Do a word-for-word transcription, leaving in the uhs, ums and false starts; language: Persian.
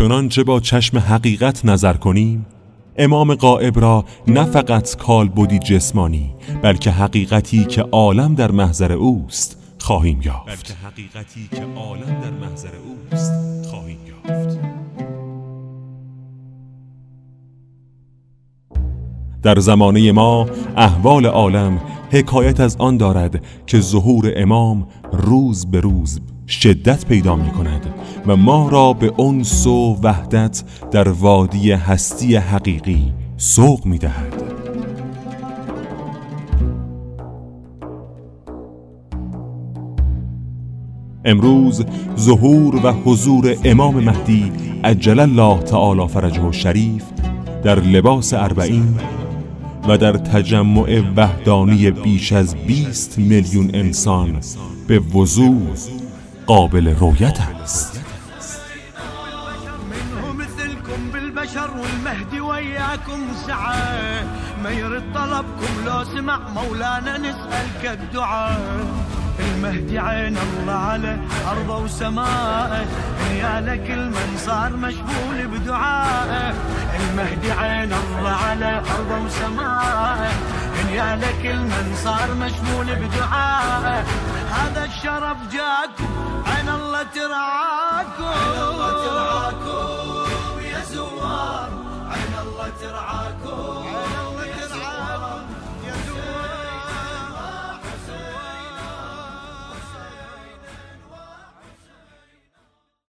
چنانچه با چشم حقیقت نظر کنیم، امام غائب را نه فقط کالبدی جسمانی بلکه حقیقتی که عالم در محضر اوست خواهیم یافت. بلکه حقیقتی که عالم در محضر اوست خواهیم یافت. در زمانه ما احوال عالم حکایت از آن دارد که ظهور امام روز به روز شدت پیدا می کند و ما را به انس و وحدت در وادی هستی حقیقی سوق می دهد. امروز ظهور و حضور امام مهدی عجل الله تعالی فرجه الشریف در لباس اربعین و در تجمع وحدانی بیش از بیست میلیون انسان به وضوح قابل رؤیت است. منه مثلكم بالبشر والمهدي وياكم سعى ما يرد طلبكم لو سمع مولانا نسألك الدعاء. المهدي عين الله على أرضه وسمائه يا لك المن صار مشغول بدعائه. المهدي عين الله على أرضه وسمائه يا لك المن صار مشغول بدعائه. هذا الشرف جاكم عين الله ترعاكم.